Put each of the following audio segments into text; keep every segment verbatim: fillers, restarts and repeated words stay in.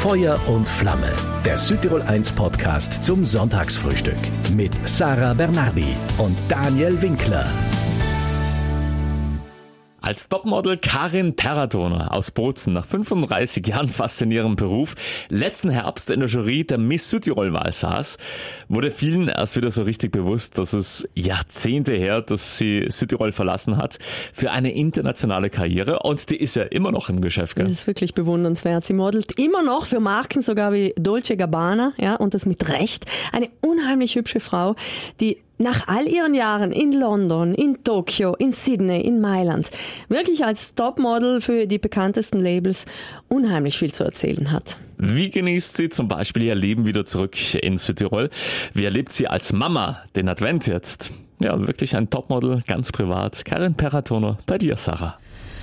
Feuer und Flamme, der Südtirol eins Podcast zum Sonntagsfrühstück mit Sarah Bernardi und Daniel Winkler. Als Topmodel Karin Perratoner aus Bozen nach fünfunddreißig Jahren fast in ihrem Beruf letzten Herbst in der Jury der Miss Südtirol-Wahl saß, wurde vielen erst wieder so richtig bewusst, dass es Jahrzehnte her, dass sie Südtirol verlassen hat für eine internationale Karriere, und die ist ja immer noch im Geschäft. Gell? Das ist wirklich bewundernswert. Sie modelt immer noch für Marken sogar wie Dolce Gabbana, ja, und das mit Recht. Eine unheimlich hübsche Frau, die nach all ihren Jahren in London, in Tokio, in Sydney, in Mailand wirklich als Topmodel für die bekanntesten Labels unheimlich viel zu erzählen hat. Wie genießt sie zum Beispiel ihr Leben wieder zurück in Südtirol? Wie erlebt sie als Mama den Advent jetzt? Ja, wirklich ein Topmodel, ganz privat. Karin Perratoner, bei dir, Sarah.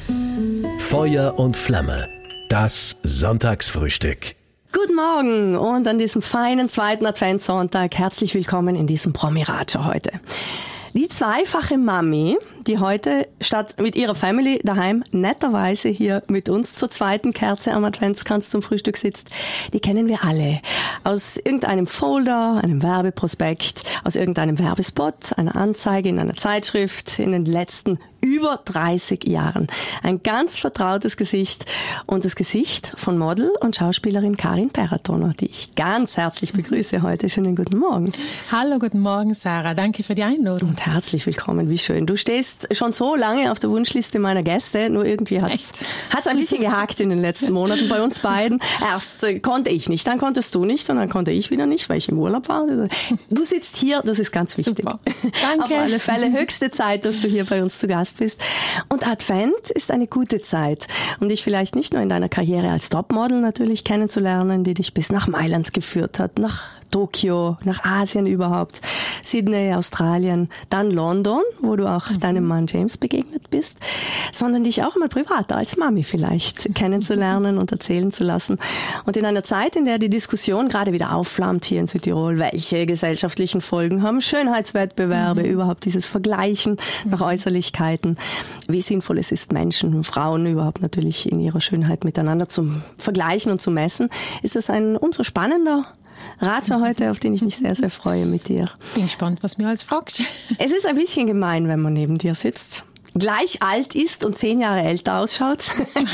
Feuer und Flamme, das Sonntagsfrühstück. Guten Morgen und an diesem feinen zweiten Adventssonntag herzlich willkommen in diesem Promiradio heute. Die zweifache Mami, die heute statt mit ihrer Family daheim netterweise hier mit uns zur zweiten Kerze am Adventskranz zum Frühstück sitzt, die kennen wir alle. Aus irgendeinem Folder, einem Werbeprospekt, aus irgendeinem Werbespot, einer Anzeige in einer Zeitschrift in den letzten über dreißig Jahren. Ein ganz vertrautes Gesicht und das Gesicht von Model und Schauspielerin Karin Perratoner, die ich ganz herzlich begrüße heute. Schönen guten Morgen. Hallo, guten Morgen, Sarah. Danke für die Einladung. Und herzlich willkommen, wie schön. Du stehst schon so lange auf der Wunschliste meiner Gäste, nur irgendwie hat es ein bisschen gehakt in den letzten Monaten bei uns beiden. Erst äh, konnte ich nicht, dann konntest du nicht und dann konnte ich wieder nicht, weil ich im Urlaub war. Du sitzt hier, das ist ganz wichtig. Super. Danke. Auf alle Fälle höchste Zeit, dass du hier bei uns zu Gast bist. Und Advent ist eine gute Zeit, um dich vielleicht nicht nur in deiner Karriere als Topmodel natürlich kennenzulernen, die dich bis nach Mailand geführt hat, nach Tokio, nach Asien überhaupt, Sydney, Australien, dann London, wo du auch mhm. deinem Mann James begegnet bist, sondern dich auch mal privat als Mami vielleicht kennenzulernen und erzählen zu lassen. Und in einer Zeit, in der die Diskussion gerade wieder aufflammt hier in Südtirol, welche gesellschaftlichen Folgen haben Schönheitswettbewerbe, mhm. überhaupt dieses Vergleichen nach Äußerlichkeiten, wie sinnvoll es ist, Menschen und Frauen überhaupt natürlich in ihrer Schönheit miteinander zu vergleichen und zu messen, ist das ein umso spannender Ratscher heute, auf den ich mich sehr, sehr freue mit dir. Bin gespannt, was mir alles fragst. Es ist ein bisschen gemein, wenn man neben dir sitzt, gleich alt ist und zehn Jahre älter ausschaut.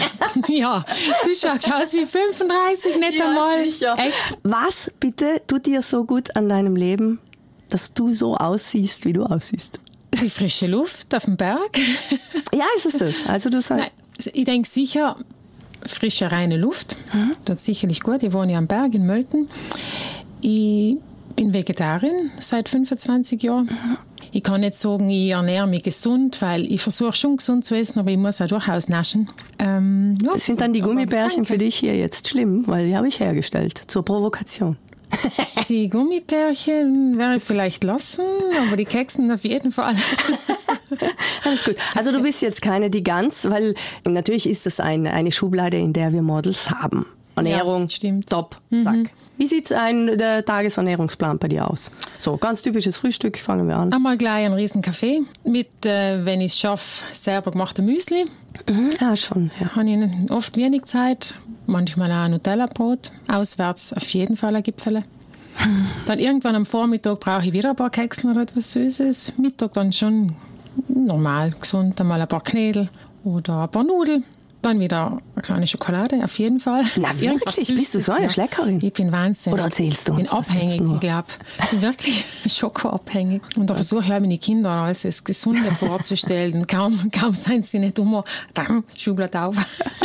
Ja, du schaust aus wie fünfunddreißig, nicht ja, einmal. Sicher. Echt? Was bitte tut dir so gut an deinem Leben, dass du so aussiehst, wie du aussiehst? Die frische Luft auf dem Berg. Ja, ist es das? Also du sagst... Nein, ich denke sicher... Frische, reine Luft, mhm. das ist sicherlich gut. Ich wohne ja am Berg in Mölten. Ich bin Vegetarin seit fünfundzwanzig Jahren. Mhm. Ich kann nicht sagen, ich ernähre mich gesund, weil ich versuche schon gesund zu essen, aber ich muss auch durchaus naschen. Ähm, ja, Sind dann die Gummibärchen für dich hier jetzt schlimm? Weil die habe ich hergestellt, zur Provokation. Die Gummibärchen werde ich vielleicht lassen, aber die Keksen auf jeden Fall. Alles gut. Also du bist jetzt keine, die ganz, weil natürlich ist das eine, eine Schublade, in der wir Models haben. Ernährung, ja, stimmt. Top, zack. Mhm. Wie sieht ein der Tagesernährungsplan bei dir aus? So, ganz typisches Frühstück, fangen wir an. Einmal gleich einen riesen Kaffee mit, äh, wenn ich es schaffe, selber gemachte Müsli. Mhm. Ja, schon. Ja. Habe ich oft wenig Zeit, manchmal auch ein Nutella-Brot. Auswärts auf jeden Fall ein Gipfel. Mhm. Dann irgendwann am Vormittag brauche ich wieder ein paar Keksen oder etwas Süßes. Mittag dann schon normal, gesund, einmal ein paar Knädel oder ein paar Nudeln. Dann wieder eine kleine Schokolade, auf jeden Fall. Na wirklich? Bist du so eine Schleckerin? Ich bin Wahnsinn. Oder erzählst du uns Ich bin abhängig, ich glaube. Ich bin wirklich schokoabhängig. Und da versuche ich auch meine Kinder alles das Gesunde vorzustellen. Kaum, kaum seien sie nicht immer, dann Schublade auf.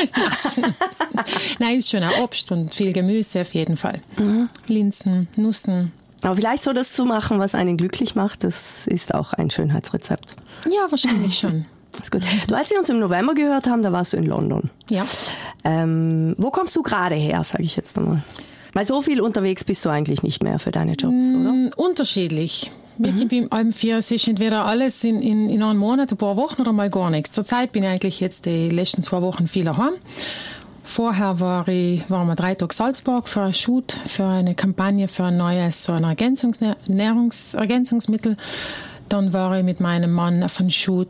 Nein, ist schon auch Obst und viel Gemüse auf jeden Fall. Mhm. Linsen, Nüssen. Aber vielleicht so das zu machen, was einen glücklich macht, das ist auch ein Schönheitsrezept. Ja, wahrscheinlich schon. Das ist gut. Du, als wir uns im November gehört haben, da warst du in London. Ja. Ähm, wo kommst du gerade her, sage ich jetzt einmal? Weil so viel unterwegs bist du eigentlich nicht mehr für deine Jobs, mm, oder? Unterschiedlich. Mhm. Beim allem vier, es ist entweder alles in, in, in einem Monat, ein paar Wochen oder mal gar nichts. Zurzeit bin ich eigentlich jetzt die letzten zwei Wochen viel daheim. Vorher war ich, waren wir drei Tage Salzburg für einen Shoot, für eine Kampagne für ein neues so ein Ergänzungs- Nahrungsergänzungsmittel. Dann war ich mit meinem Mann auf einem Shoot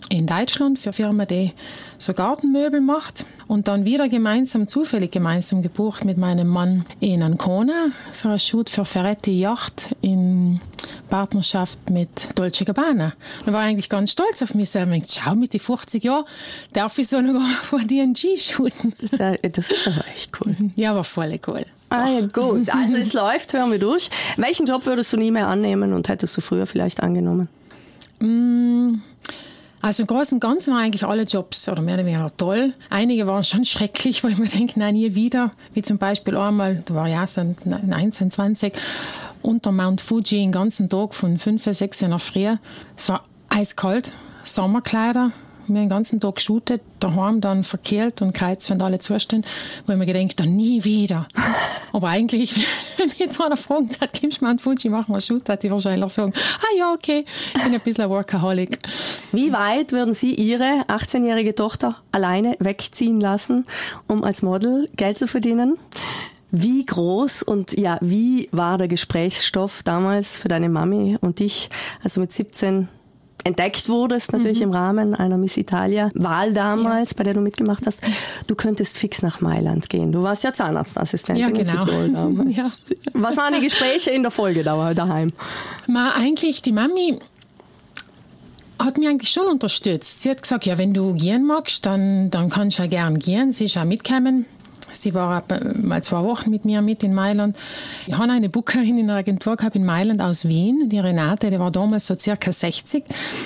in Deutschland für eine Firma, die so Gartenmöbel macht. Und dann wieder gemeinsam, zufällig gemeinsam gebucht mit meinem Mann in Ancona für einen Shoot für Ferretti Yacht in Partnerschaft mit Dolce Gabbana. Und war eigentlich ganz stolz auf mich selber. Ich schau, mit den fünfzig Jahren darf ich so noch vor D und G shooten. Das ist aber echt cool. Ja, war voll cool. Ah ja, gut. Also es läuft, hören wir durch. Welchen Job würdest du nie mehr annehmen und hättest du früher vielleicht angenommen? Mm. Also im Großen und Ganzen waren eigentlich alle Jobs oder mehr oder weniger toll. Einige waren schon schrecklich, wo ich mir denke, nein, nie wieder. Wie zum Beispiel einmal, da war ich auch so neunzehn, zwanzig, unter Mount Fuji den ganzen Tag von fünf, sechs Uhr nach früh. Es war eiskalt, Sommerkleider. Wir haben den ganzen Tag geshootet, daheim dann verkehlt und kreuzt, wenn alle zustehen, wo ich mir gedacht habe, nie wieder. Aber eigentlich, wenn mich jetzt einer fragt, hat, kommst du Mount Fuji, machen wir einen Shoot, hat die wahrscheinlich sagen, ah ja, okay, ich bin ein bisschen ein Workaholic. Wie weit würden Sie Ihre achtzehnjährige Tochter alleine wegziehen lassen, um als Model Geld zu verdienen? Wie groß und ja, wie war der Gesprächsstoff damals für deine Mami und dich, also mit siebzehn entdeckt wurdest, natürlich mhm. im Rahmen einer Miss Italia-Wahl damals, ja. bei der du mitgemacht hast. Du könntest fix nach Mailand gehen. Du warst ja Zahnarztassistentin ja, genau. in Südtirol damals. Ja. Was waren die Gespräche in der Folge daheim? Ma, eigentlich, die Mami hat mich eigentlich schon unterstützt. Sie hat gesagt, ja, wenn du gehen magst, dann, dann kannst du ja gern gehen. Sie ist auch mitgekommen. Sie war mal zwei Wochen mit mir mit in Mailand. Ich habe eine Bookerin in der Agentur gehabt in Mailand aus Wien, die Renate, die war damals so circa sechzig.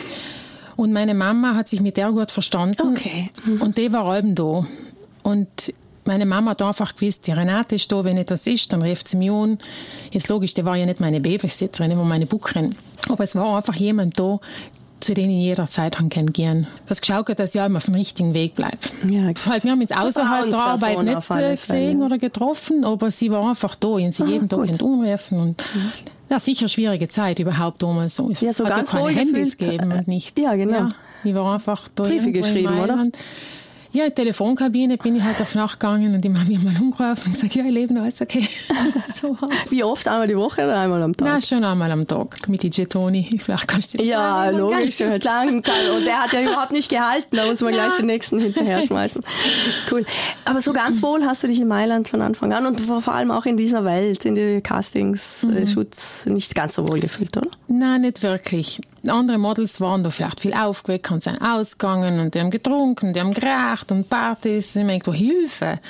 Und meine Mama hat sich mit der gut verstanden. Okay. Mhm. Und die war eben da. Und meine Mama hat einfach gewusst, die Renate ist da, wenn etwas ist, dann ruft sie mich an. Jetzt logisch, die war ja nicht meine Babysitterin, immer meine Bookerin. Aber es war einfach jemand da, zu denen ich jederzeit gehen kann. Was geschaut hat, dass ich immer auf dem richtigen Weg bleibe. Ja, halt, wir haben jetzt außerhalb der Arbeit nicht gesehen oder getroffen, aber sie war einfach da und sie ah, jeden Tag anrufen. Und mhm. ja, sicher eine schwierige Zeit überhaupt damals so. Es ja, so hat ganz ja keine Handys gefühlt, gegeben und nichts. Ja, genau. Ja, ich war einfach da Briefe geschrieben, oder? Ja, in die Telefonkabine bin ich halt auf Nacht gegangen und die haben mich mal umgerufen und gesagt, ja, ich lebe noch, alles okay. So wie oft? Einmal die Woche oder einmal am Tag? Nein, schon einmal am Tag mit den Getoni. Vielleicht kannst du das ja, sagen. Ja, logisch. Lang. Und der hat ja überhaupt nicht gehalten, da muss man ja. gleich den nächsten hinterher schmeißen. Cool. Aber so ganz wohl hast du dich in Mailand von Anfang an und vor allem auch in dieser Welt, in den Castings, mhm. Shoots, nicht ganz so wohl gefühlt, oder? Nein, nicht wirklich. Andere Models waren da vielleicht viel aufgeweckt und sind ausgegangen und die haben getrunken, die haben geraucht und Partys. Ich meine, Hilfe.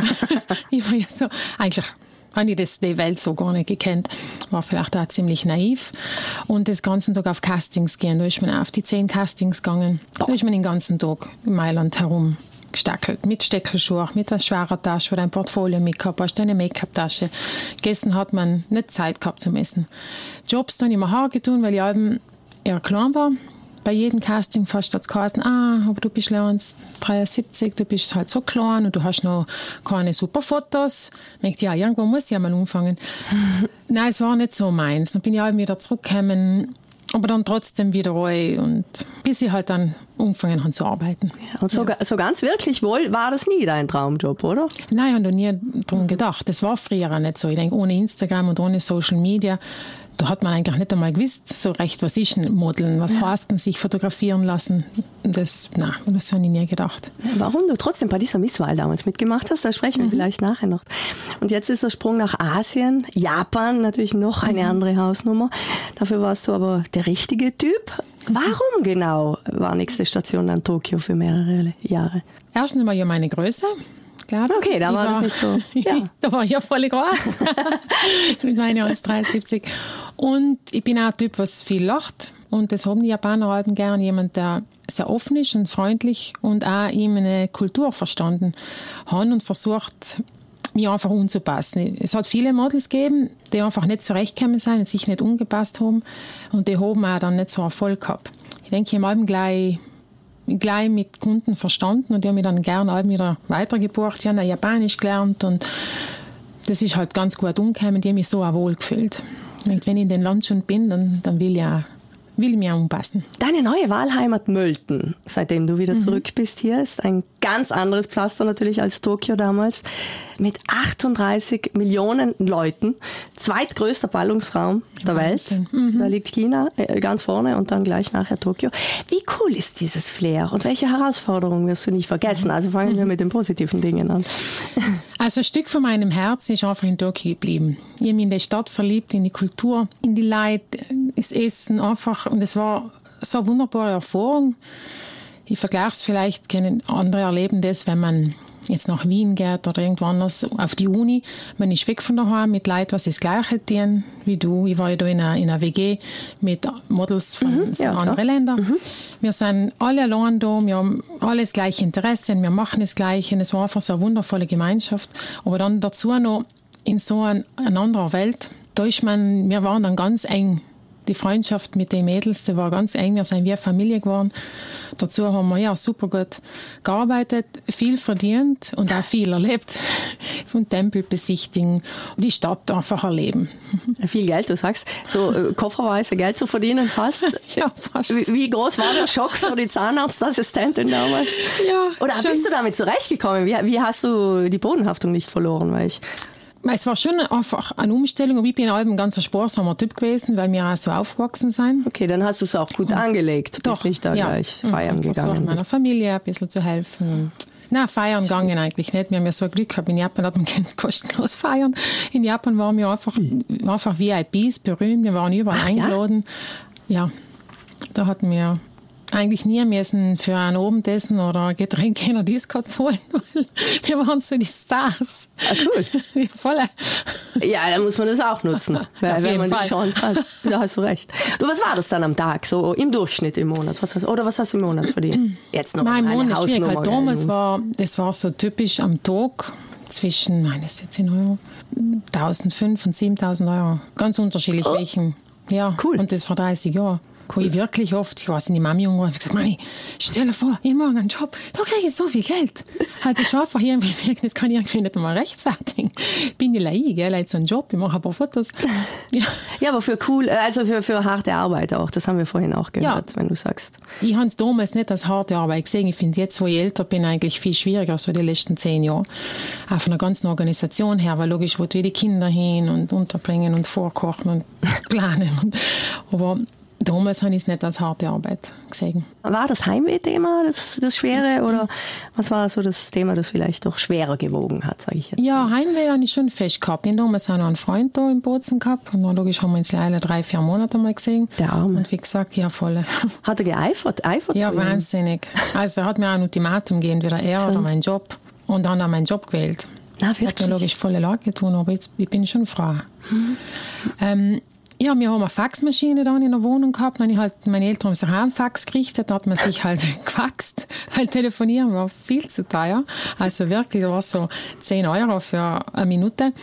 Ich war ja so, eigentlich habe ich das, die Welt so gar nicht gekannt. War vielleicht auch ziemlich naiv. Und das ganzen Tag auf Castings gehen. Da ist man auf die zehn Castings gegangen. Da ist man den ganzen Tag in Mailand herum gestackelt. Mit Steckelschuhen, mit einer schweren Tasche, wo du ein Portfolio mitgehabt hast, eine Make-up-Tasche. Gegessen hat man nicht Zeit gehabt zum Essen. Jobs dann immer Haar getan, weil ich eben eher klein war. Bei jedem Casting fast hat es geheißen, ah, aber du bist eins Komma dreiundsiebzig, du bist halt so klein und du hast noch keine super Fotos. Ich dachte, ja, irgendwo muss ich ja mal anfangen. Nein, es war nicht so meins. Dann bin ich halt wieder zurückgekommen, aber dann trotzdem wieder rein und bis ich halt dann angefangen habe zu arbeiten. Ja, und so, ja. so ganz wirklich wohl war das nie dein Traumjob, oder? Nein, ich habe da nie dran gedacht. Das war früher auch nicht so. Ich denke, ohne Instagram und ohne Social Media, da hat man eigentlich nicht einmal gewusst, so recht, was ist ein Modeln, was ja. heißt denn sich fotografieren lassen. Das, nein, das habe ich nie gedacht. Warum du trotzdem bei dieser Misswahl damals mitgemacht hast, da sprechen wir mhm. vielleicht nachher noch. Und jetzt ist der Sprung nach Asien, Japan, natürlich noch eine andere Hausnummer. Dafür warst du aber der richtige Typ. Warum genau war nächste Station dann Tokio für mehrere Jahre? Erstens mal ja meine Größe. Klar. Okay, da war, war das nicht so. Ja. Da war ich ja voll groß. Mit meiner eins Komma dreiundsiebzig. Und ich bin auch ein Typ, was viel lacht. Und das haben die Japaner halt gern. Jemand, der sehr offen ist und freundlich und auch ihm eine Kultur verstanden hat und versucht, mich einfach anzupassen. Es hat viele Models gegeben, die einfach nicht zurechtgekommen sind und sich nicht angepasst haben. Und die haben auch dann nicht so Erfolg gehabt. Ich denke, ich habe gleich gleich mit Kunden verstanden und die haben mich dann gerne auch wieder weitergebucht. Ich habe Japanisch gelernt und das ist halt ganz gut umgekommen. Die haben mich so auch wohl gefühlt. Und wenn ich in den Land schon bin, dann, dann will ich auch will ich mich anpassen. Deine neue Wahlheimat Mölten, seitdem du wieder mhm. zurück bist hier, ist ein ganz anderes Pflaster natürlich als Tokio damals. Mit achtunddreißig Millionen Leuten, zweitgrößter Ballungsraum der Welt. Mhm. Da liegt China äh, ganz vorne und dann gleich nachher Tokio. Wie cool ist dieses Flair und welche Herausforderungen wirst du nicht vergessen? Also fangen wir mit den positiven Dingen an. Also ein Stück von meinem Herz ist einfach in Tokio geblieben. Ich habe mich in die Stadt verliebt, in die Kultur, in die Leute, ins Essen einfach. Und es war so eine wunderbare Erfahrung. Ich vergleiche es vielleicht, kennen andere erleben das, wenn man jetzt nach Wien geht oder irgendwo anders auf die Uni. Man ist weg von daheim mit Leuten, was das Gleiche tun wie du. Ich war ja da in einer, in einer W G mit Models von, mhm, von ja, anderen Ländern. Mhm. Wir sind alle allein da, wir haben alle das gleiche Interesse, wir machen das Gleiche. Es war einfach so eine wundervolle Gemeinschaft. Aber dann dazu noch in so ein, einer anderen Welt, da ist man, wir waren dann ganz eng. Die Freundschaft mit den Mädels, die war ganz eng. Wir sind wie eine Familie geworden. Dazu haben wir ja super gut gearbeitet, viel verdient und auch viel erlebt. Von Tempel besichtigen, die Stadt einfach erleben. Viel Geld, du sagst. So äh, kofferweise Geld zu verdienen fast. Ja, fast. Wie, wie groß war der Schock für die Zahnarztassistentin damals? Ja, Oder schon. Bist du damit zurechtgekommen? Wie, wie hast du die Bodenhaftung nicht verloren? Weil ich Es war schon einfach eine Umstellung, aber ich bin ein ganz sparsamer Typ gewesen, weil wir auch so aufgewachsen sind. Okay, dann hast du es auch gut angelegt. Du bist nicht da ja. gleich feiern mhm, gegangen. Ich meiner Familie ein bisschen zu helfen. Und Nein, feiern gegangen eigentlich nicht. Wir haben ja so Glück gehabt. In Japan hat man kostenlos feiern. In Japan waren wir einfach, einfach V I Ps, berühmt. Wir waren überall Ach, eingeladen. Ja? ja, da hatten wir eigentlich nie müssen für ein Abendessen oder Getränke in der Disco holen, weil wir waren so die Stars. Ah, cool. Ja, voll. Ja, dann muss man das auch nutzen, weil, wenn man Fall. die Chance hat. Da hast du recht. Du, was war das dann am Tag, so im Durchschnitt im Monat? Was hast, oder was hast du im Monat verdient? Jetzt noch Nein, eine Monat Hausnummer. Halt damals war, das war so typisch am Tag zwischen, nein, das ist jetzt in Euro, eintausendfünfhundert und siebentausend Euro. Ganz unterschiedlich oh. welchen. Ja, cool. Und das vor dreißig Jahren. Kann ich wirklich oft, ich weiß nicht, die Mami und ich gesagt, Mami, stell dir vor, ich mache einen Job, da kriege ich so viel Geld. Halt, ich einfach irgendwie, das kann ich irgendwie nicht einmal rechtfertigen. Bin ich leid, gell, leid so einen Job, ich mache ein paar Fotos. Ja, ja aber für cool, also für, für harte Arbeit auch, das haben wir vorhin auch gehört, ja. wenn du sagst. Ich habe es damals nicht als harte Arbeit gesehen, ich finde es jetzt, wo ich älter bin, eigentlich viel schwieriger, so die letzten zehn Jahre. Auch von der ganzen Organisation her, weil logisch, wo die Kinder hin und unterbringen und vorkochen und planen. Und, aber damals habe ich es nicht als harte Arbeit gesehen. War das Heimweh-Thema das, das Schwere oder was war so das Thema, das vielleicht doch schwerer gewogen hat, sage ich jetzt? Ja, Heimweh habe ich schon fest gehabt. Ich habe damals auch noch einen Freund da in Bozen gehabt und dann logisch haben wir uns leider drei, vier Monate mal gesehen. Der Arme. Und wie gesagt, ja, voll. Hat er geeifert? Eifert ja, wahnsinnig. Also er hat mir auch ein Ultimatum gegeben, entweder er oder mein Job. Und dann hat er meinen Job gewählt. Na, wirklich? Hat mir logisch volle Lage getan, aber jetzt, ich bin schon froh. Mhm. Ähm, Ja, wir haben eine Faxmaschine da in der Wohnung gehabt. Dann ich halt, meine Eltern haben sich auch einen Fax gerichtet, dann hat man sich halt gefaxt, weil telefonieren war viel zu teuer. Also wirklich, da war so zehn Euro für eine Minute.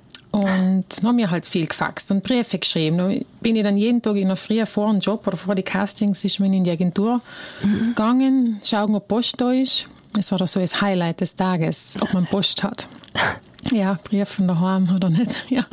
Und dann haben wir halt viel gefaxt und Briefe geschrieben. Da bin ich dann jeden Tag in der Früh vor dem Job oder vor die Castings ist man in die Agentur mhm. gegangen, schauen, ob Post da ist. Das war da so das Highlight des Tages, ob man Post hat. Ja, Brief von daheim oder nicht. Ja.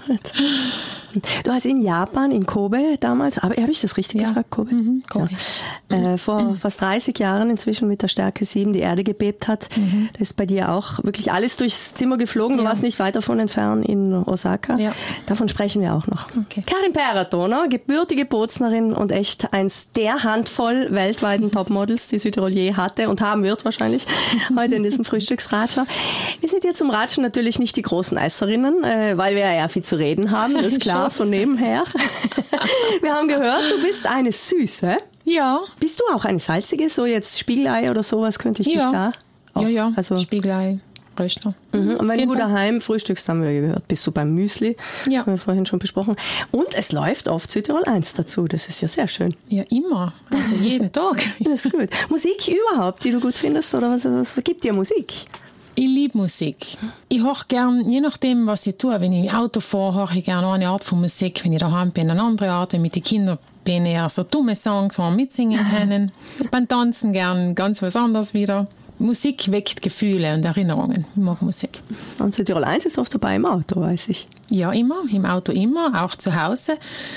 Du hast in Japan, in Kobe damals, aber habe ich das richtig ja. gesagt, Kobe? Mhm, Kobe. Ja. Äh, vor mhm. fast dreißig Jahren inzwischen mit der Stärke sieben die Erde gebebt hat. Mhm. Da ist bei dir auch wirklich alles durchs Zimmer geflogen. Du ja. warst nicht weit davon entfernt in Osaka. Ja. Davon sprechen wir auch noch. Okay. Karin Peratoner, gebürtige Boznerin und echt eins der Handvoll weltweiten Topmodels, die Südtirol je hatte und haben wird wahrscheinlich heute in diesem Frühstücksratscher. Wir sind hier zum Ratschen natürlich nicht die großen Eisserinnen, äh, weil wir ja viel zu reden haben, das ist klar, von nebenher. Wir haben gehört, du bist eine Süße. Ja. Bist du auch eine salzige, so jetzt Spiegelei oder sowas, könnte ich ja. dich da auch, Ja, ja, also Spiegelei, Röster. Mhm. Und wenn Jeden du Fall. daheim frühstückst, haben wir gehört, bist du beim Müsli, Ja. haben wir vorhin schon besprochen. Und es läuft oft Südtirol eins dazu, das ist ja sehr schön. Ja, immer, also jeden Tag. Das ist gut. Musik überhaupt, die du gut findest, oder was, was gibt dir Musik? Ich liebe Musik. Ich höre gern, je nachdem, was ich tue. Wenn ich im Auto fahre, höre ich gerne eine Art von Musik. Wenn ich daheim bin, eine andere Art. Mit den Kindern bin ich eher so dumme Songs, wo wir mitsingen können. Beim Tanzen gern ganz was anderes wieder. Musik weckt Gefühle und Erinnerungen. Ich mag Musik. Und Südtirol eins ist oft dabei im Auto, weiß ich. Ja, immer. Im Auto immer, auch zu Hause.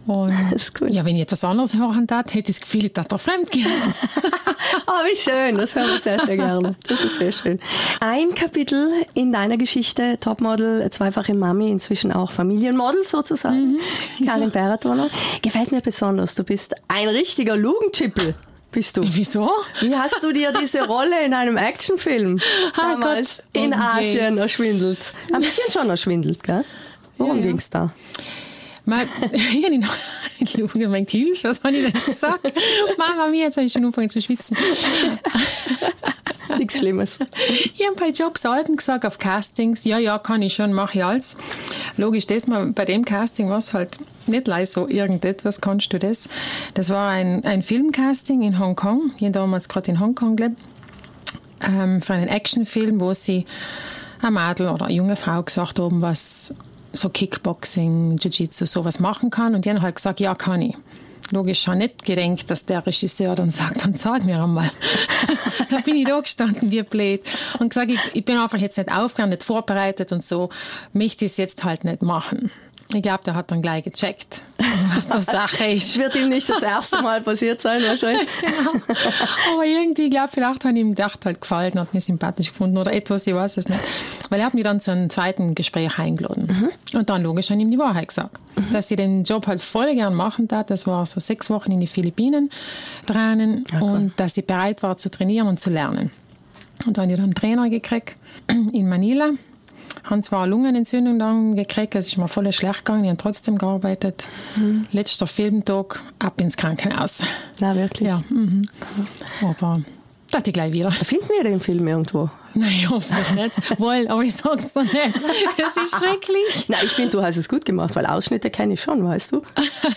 Und Das ist gut. ja, wenn ich etwas anderes hören darf, hätte ich das Gefühl, ich darf da fremd gehen. Oh, wie schön, das hören wir sehr, sehr gerne. Das ist sehr schön. Ein Kapitel in deiner Geschichte, Topmodel, zweifache Mami, inzwischen auch Familienmodel sozusagen, mhm. Karin Perratoner, gefällt mir besonders. Du bist ein richtiger Lugenchippel. Bist du. Wieso? Wie hast du dir diese Rolle in einem Actionfilm damals Gott. in Okay. Asien erschwindelt? Ein bisschen schon erschwindelt, gell? Worum Ja, ja. ging's da? Mal, ich habe noch gemeint, Hilfe, was habe ich denn gesagt? Mama, mir jetzt habe ich schon angefangen zu schwitzen. Nichts Schlimmes. Ich habe bei Jobs Alben gesagt, auf Castings, ja, ja, kann ich schon, mache ich alles. Logisch, das mal, bei dem Casting war es halt nicht leid so, irgendetwas, kannst du das. Das war ein, ein Filmcasting in Hongkong, ich habe damals gerade in Hongkong gelebt, ähm, für einen Actionfilm, wo sie ein Mädel oder eine junge Frau gesagt haben, was so Kickboxing, Jiu-Jitsu, sowas machen kann. Und die haben halt gesagt, ja, kann ich. Logisch schon nicht gedenkt, dass der Regisseur dann sagt, dann sag mir einmal. Da bin ich da gestanden wie blöd und gesagt, ich, ich bin einfach jetzt nicht aufgegangen, nicht vorbereitet und so, möchte ich es jetzt halt nicht machen. Ich glaube, der hat dann gleich gecheckt, was da Sache ist. Das wird ihm nicht das erste Mal passiert sein, wahrscheinlich. Genau. Aber irgendwie, ich glaube, vielleicht hat ihm gedacht, halt gefallen, hat mich sympathisch gefunden oder etwas, ich weiß es nicht. Weil er hat mich dann zu einem zweiten Gespräch eingeladen. Mhm. Und dann logisch an ihm die Wahrheit gesagt. Mhm. Dass ich den Job halt voll gern machen tat. Das war so sechs Wochen in die Philippinen trainen. Ja, und dass ich bereit war zu trainieren und zu lernen. Und dann habe ich dann einen Trainer gekriegt in Manila. Haben zwar eine Lungenentzündung dann gekriegt, es ist mir voll schlecht gegangen, ich habe trotzdem gearbeitet. Mhm. Letzter Filmtag, ab ins Krankenhaus. Na, wirklich? Ja. Mhm. Aber das hatte ich gleich wieder. Finden wir den Film irgendwo? Nein, hoffentlich nicht. Wohl, aber ich sag's dir nicht. Das ist schrecklich. Nein, ich finde, du hast es gut gemacht, weil Ausschnitte kenne ich schon, weißt du?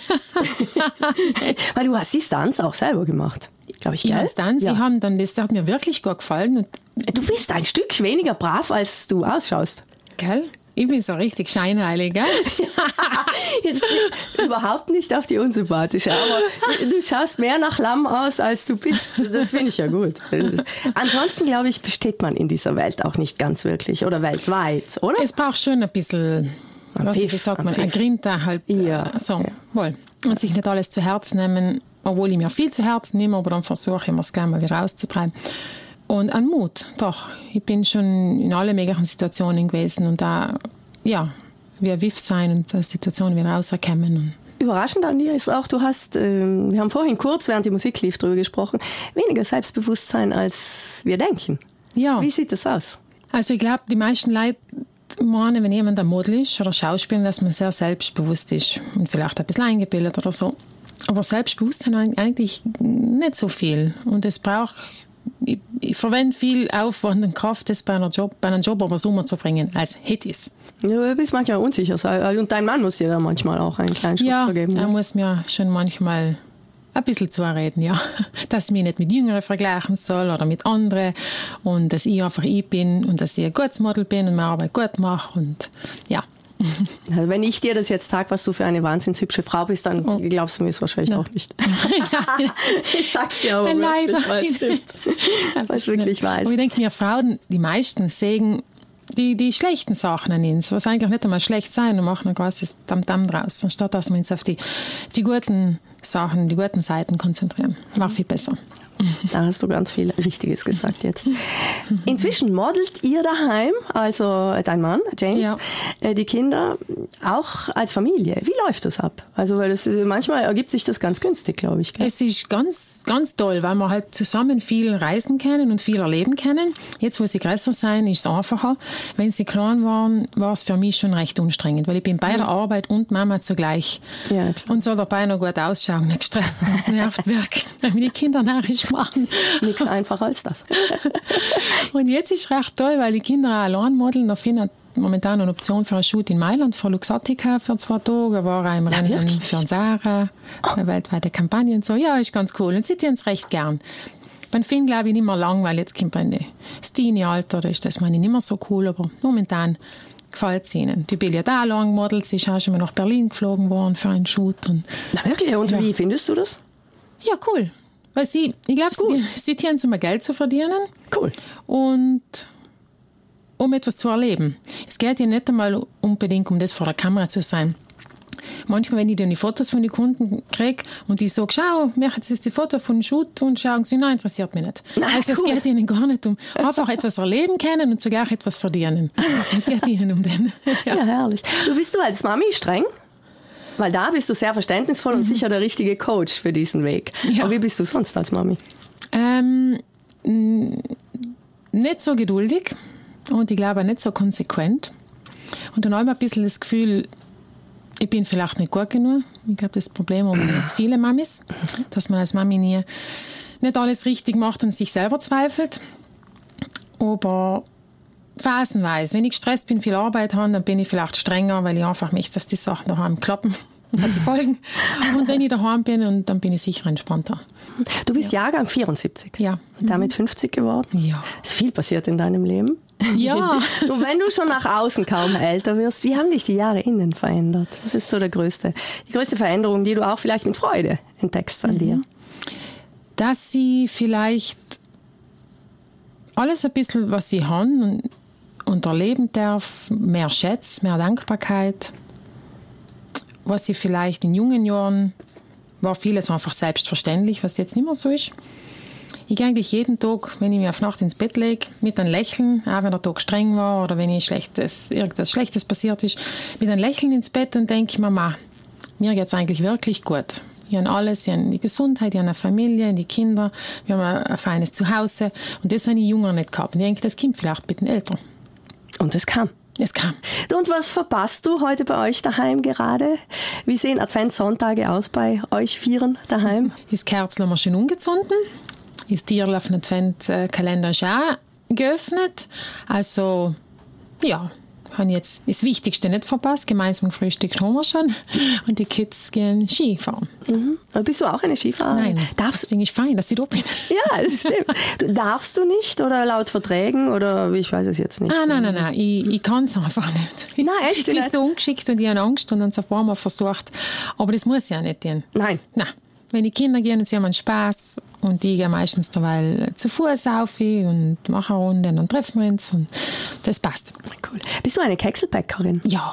Weil du hast die Stunts auch selber gemacht, glaube ich, Ich gell? habe Stunts, Ja. die haben dann, das hat mir wirklich gut gefallen. Und, Du bist ein Stück weniger brav, als du ausschaust. gell? Ich bin so richtig scheinheilig, gell? Jetzt überhaupt nicht auf die Unsympathische, aber du schaust mehr nach Lamm aus, als du bist. Das finde ich ja gut. Ansonsten, glaube ich, besteht man in dieser Welt auch nicht ganz wirklich oder weltweit, oder? Es braucht schon ein bisschen, Ein was Pfiff, wie sagt ein man, ein Pfiff. Grinta halt. Ja, äh, So, ja. wohl. Und sich nicht alles zu Herzen nehmen, obwohl ich mir viel zu Herzen nehme, aber dann versuche ich mir es gleich mal wieder rauszutreiben. Und an Mut, doch. Ich bin schon in alle möglichen Situationen gewesen und da, ja, wie ein Wiff sein und aus Situationen wieder rauskommen. Überraschend an dir ist auch, du hast, ähm, wir haben vorhin kurz, während die Musik lief, darüber gesprochen, weniger Selbstbewusstsein, als wir denken. Ja. Wie sieht das aus? Also ich glaube, die meisten Leute meinen, wenn jemand ein Model ist oder Schauspieler, dass man sehr selbstbewusst ist und vielleicht ein bisschen eingebildet oder so. Aber Selbstbewusstsein eigentlich nicht so viel. Und es braucht, ich, ich verwende viel Aufwand und Kraft, das bei, einer Job, bei einem Job aber so umzubringen, als hätte ich es. Du bist manchmal unsicher sein. Und dein Mann muss dir da manchmal auch einen kleinen Schubser Ja, geben. er Ne? muss mir schon manchmal ein bisschen zureden, ja. Dass ich mich nicht mit Jüngeren vergleichen soll oder mit anderen und dass ich einfach ich bin und dass ich ein gutes Model bin und meine Arbeit gut mache und ja. Also wenn ich dir das jetzt sage, was du für eine wahnsinnig hübsche Frau bist, dann Oh. glaubst du mir es wahrscheinlich Ja. auch nicht. Ich sag's dir aber Leider. wirklich, weil es stimmt. Weil es wirklich wahr Aber ist. ich denke, wir Frauen, die meisten sehen die, die schlechten Sachen an uns, was eigentlich nicht einmal schlecht sein und machen ein großes Tamtam draus, anstatt dass wir uns auf die, die guten Sachen, die guten Seiten konzentrieren. War viel besser. Da hast du ganz viel Richtiges gesagt jetzt. Inzwischen modelt ihr daheim, also dein Mann, James, Ja. äh, die Kinder, auch als Familie. Wie läuft das ab? Also weil das ist, manchmal ergibt sich das ganz günstig, glaube ich. Gell? Es ist ganz, ganz toll, weil wir halt zusammen viel reisen können und viel erleben können. Jetzt, wo sie größer sind, ist es einfacher. Wenn sie klein waren, war es für mich schon recht anstrengend, weil ich bin bei der Arbeit und Mama zugleich. Ja, klar. Und soll dabei noch gut ausschauen, nicht gestresst und nervt wirkt, wenn wir die Kinder narrisch machen. Nichts einfacher als das. Und jetzt ist es recht toll, weil die Kinder auch allein modeln. Da finden momentan eine Option für einen Shoot in Mailand für Luxottica für zwei Tage. Da war er im Rennen wirklich? für Sarah, eine weltweite Kampagne und so. Ja, ist ganz cool. Und sie tun es recht gern. Beim Finn glaube ich nicht mehr lang, weil jetzt kommt man in das Teenie-Alter, da ist das meine ich nicht mehr so cool, aber momentan gefällt es ihnen. Die Billy hat auch lang gemodelt, sie ist auch schon mal nach Berlin geflogen worden für einen Shoot. Und Na wirklich? Und Ja. wie findest du das? ja, cool. Weil sie, ich glaube, sie, sie tun es, um Geld zu verdienen. Cool. Und um etwas zu erleben. Es geht ja nicht einmal unbedingt um das vor der Kamera zu sein. manchmal, wenn ich dann die Fotos von den Kunden kriege und die sage, schau, wir haben jetzt die Foto von dem Shoot und schauen sie, nein, interessiert mich nicht. Na, also es cool. geht ihnen gar nicht um einfach etwas erleben können und sogar etwas verdienen. Es geht ihnen um den. Ja. ja, herrlich. Du bist du als Mami streng? Weil da bist du sehr verständnisvoll und sicher der richtige Coach für diesen Weg. Ja. Aber wie bist du sonst als Mami? Ähm, n- nicht so geduldig und ich glaube auch nicht so konsequent. Und dann habe ich ein bisschen das Gefühl, ich bin vielleicht nicht gut genug. Ich glaube, das Problem um viele Mamis, dass man als Mami nie nicht alles richtig macht und sich selber zweifelt. Aber phasenweise, wenn ich gestresst bin, viel Arbeit habe, dann bin ich vielleicht strenger, weil ich einfach möchte, dass die Sachen daheim klappen und dass sie folgen. Und wenn ich daheim bin, und dann bin ich sicher entspannter. Du bist ja. Jahrgang vierundsiebzig. Ja. Damit fünfzig geworden. Ja. Ist viel passiert in deinem Leben. Ja. Und wenn du schon nach außen kaum älter wirst, wie haben dich die Jahre innen verändert? Was ist so der größte, die größte Veränderung, die du auch vielleicht mit Freude entdeckst an mhm. dir? Dass sie vielleicht alles ein bisschen, was sie haben und, und erleben darf, mehr schätzt, mehr Dankbarkeit. Was sie vielleicht in jungen Jahren war vieles einfach selbstverständlich, was jetzt nicht mehr so ist. Ich gehe eigentlich jeden Tag, wenn ich mich auf Nacht ins Bett lege, mit einem Lächeln, auch wenn der Tag streng war oder wenn ich Schlechtes, irgendwas Schlechtes passiert ist, mit einem Lächeln ins Bett und denke mir, Ma, mir geht es eigentlich wirklich gut. Ich habe alles, ich habe die Gesundheit, ich habe eine Familie, die Kinder, wir haben ein feines Zuhause und das habe ich jünger nicht gehabt. Und ich denke, das kommt vielleicht mit den Eltern. Und es kam. Es kam. Und was verpasst du heute bei euch daheim gerade? Wie sehen Adventssonntage aus bei euch Vieren daheim? Das Kerzl haben wir schon umgezogen. Das Tierl auf den Adventkalender ist auch geöffnet. Also, ja, habe jetzt das Wichtigste nicht verpasst. Gemeinsam Frühstück haben wir schon. Und die Kids gehen Skifahren. Mhm. Bist du auch eine Skifahrerin? Nein, darfst deswegen ist fein, dass ich da bin. Ja, das stimmt. Darfst du nicht oder laut Verträgen oder ich weiß es jetzt nicht. Ah, nein, nein, nein, ich, ich kann es einfach nicht. Nein, echt Ich bin nicht? so ungeschickt und ich habe Angst und dann so ein paar Mal versucht. Aber das muss ja nicht gehen. Nein. Nein. Wenn die Kinder gehen, sie haben einen Spaß und ich gehe meistens derweil zu Fuß auf und mache eine Runde und dann treffen wir uns und das passt. Cool. Bist du eine Kekselbäckerin? Ja.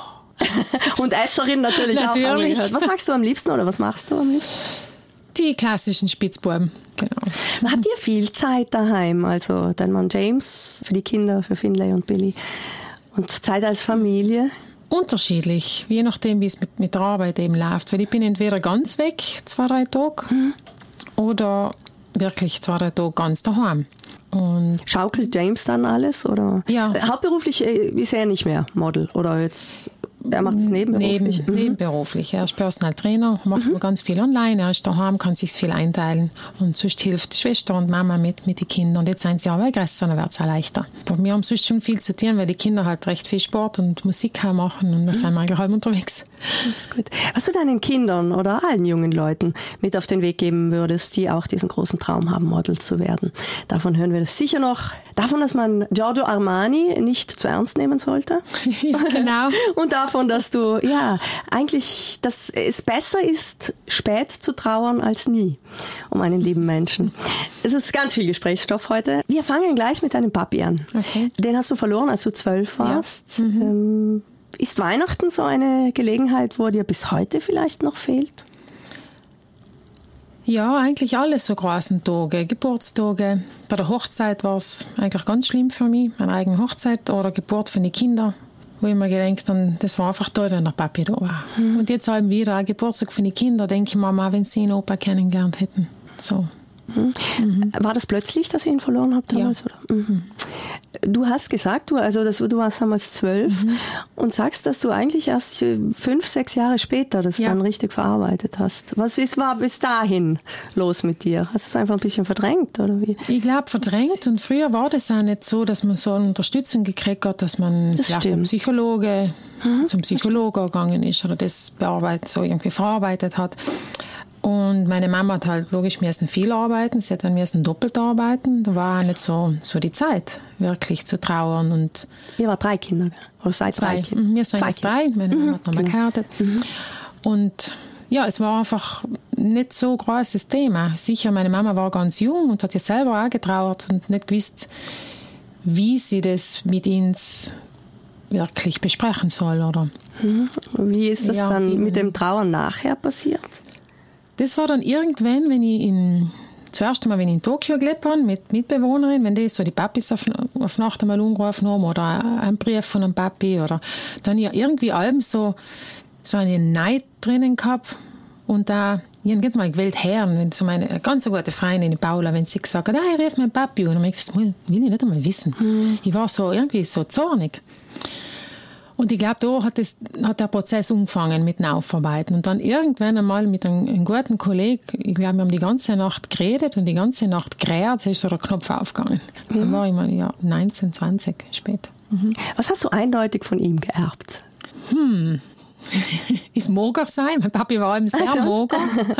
Und Esserin natürlich, Natürlich. auch. Haben wir gehört. Was magst du am liebsten oder was machst du am liebsten? Die klassischen Spitzbuben, genau. Habt ihr viel Zeit daheim? Also dein Mann James für die Kinder, für Finlay und Billy und Zeit als Familie? Unterschiedlich, je nachdem, wie es mit, mit der Arbeit eben läuft. Weil ich bin entweder ganz weg, zwei, drei Tage, mhm. oder wirklich zwei, drei Tage ganz daheim. Und schaukelt James dann alles? Oder? Ja. Hauptberuflich ist er nicht mehr Model oder jetzt... Er macht es nebenberuflich. Neben, mhm. nebenberuflich. Er ist Personal Trainer, macht mhm. ganz viel online. Er ist daheim, kann sich viel einteilen. Und sonst hilft die Schwester und Mama mit, mit den Kindern. Und jetzt sind sie aber größer, dann wird es auch leichter. Aber wir haben sonst schon viel zu tun, weil die Kinder halt recht viel Sport und Musik machen. Und da mhm. sind wir eigentlich halb unterwegs. Das ist gut. Was du deinen Kindern oder allen jungen Leuten mit auf den Weg geben würdest, die auch diesen großen Traum haben, Model zu werden? Davon hören wir das sicher noch. Davon, dass man Giorgio Armani nicht zu ernst nehmen sollte. Ja, genau. Und davon, dass du, ja, eigentlich, dass es besser ist, spät zu trauern als nie um einen lieben Menschen. Es ist ganz viel Gesprächsstoff heute. Wir fangen gleich mit deinem Papi an. Okay. Den hast du verloren, als du zwölf warst. Ja. Mhm. Ähm, ist Weihnachten so eine Gelegenheit, wo dir bis heute vielleicht noch fehlt? Ja, eigentlich alle so großen Tage, Geburtstage. Bei der Hochzeit war es eigentlich ganz schlimm für mich, meine eigene Hochzeit oder Geburt von den Kindern, wo ich mir gedacht habe, das war einfach toll, wenn der Papi da war. Mhm. Und jetzt halt wieder ein Geburtstag von den Kindern, denke ich mir mal, wenn sie einen Opa kennengelernt hätten. So. Mhm. Mhm. War das plötzlich, dass ihr ihn verloren habt damals? Ja. Oder? Mhm. Du hast gesagt, du, also das, du warst damals zwölf mhm. und sagst, dass du eigentlich erst fünf, sechs Jahre später das ja. dann richtig verarbeitet hast. Was ist, war bis dahin los mit dir? Hast du es einfach ein bisschen verdrängt oder wie? Ich glaube verdrängt und früher war das auch nicht so, dass man so eine Unterstützung gekriegt hat, dass man das vielleicht einen Psychologe mhm. zum Psychologen gegangen ist oder das bearbeitet, so irgendwie verarbeitet hat. Und meine Mama hat halt logisch müssen viel arbeiten, sie hat dann müssen doppelt arbeiten. Da war auch nicht so, so die Zeit, wirklich zu trauern. Und ihr wart drei Kinder, oder seid zwei. drei Kinder? Wir sind zwei jetzt drei, meine Mama mhm, hat nochmal genau. geheiratet. Mhm. Und ja, es war einfach nicht so ein großes Thema. Sicher, meine Mama war ganz jung und hat ja selber auch getrauert und nicht gewusst, wie sie das mit uns wirklich besprechen soll. Oder? Wie ist das ja, dann mit dem Trauern nachher passiert? Das war dann irgendwann, wenn ich in, zuerst einmal, wenn ich in Tokio gelebt habe, mit Mitbewohnerin, wenn die so die Papis auf, auf Nacht einmal angerufen haben oder einen Brief von einem Papi oder dann ja irgendwie allem so, so eine Neid drinnen gehabt und da ich habe nicht mal gewählt Herren, wenn so meine ganz gute Freundin, die Paula, wenn sie gesagt hat, ah, ich rief meinen Papi und dann habe ich gesagt, will ich nicht einmal wissen. Mhm. Ich war so irgendwie so zornig. Und ich glaube, da hat, das, hat der Prozess angefangen mit dem Aufarbeiten. Und dann irgendwann einmal mit einem, einem guten Kollegen, ich glaube, wir haben die ganze Nacht geredet und die ganze Nacht geredet, da ist so der Knopf aufgegangen. Mhm. Dann war ich mal ja, neunzehn, zwanzig später. Mhm. Was hast du eindeutig von ihm geerbt? Hm... ist Moger sein. Mein Papi war eben sehr ah, Moger.